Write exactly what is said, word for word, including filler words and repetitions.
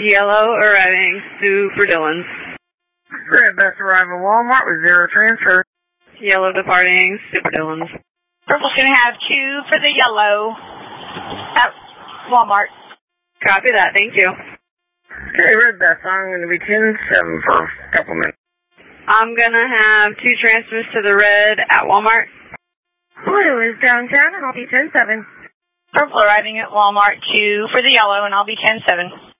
Yellow arriving Super Dillons. Red bus arrival Walmart with zero transfer. Yellow departing Super Dillons. Purple's going to have two for the yellow at Walmart. Copy that, thank you. Okay, red bus, I'm going to be ten seven for a couple minutes. I'm going to have two transfers to the red at Walmart. Blue is downtown and I'll be ten seven. Purple arriving at Walmart, two for the yellow and I'll be ten seven.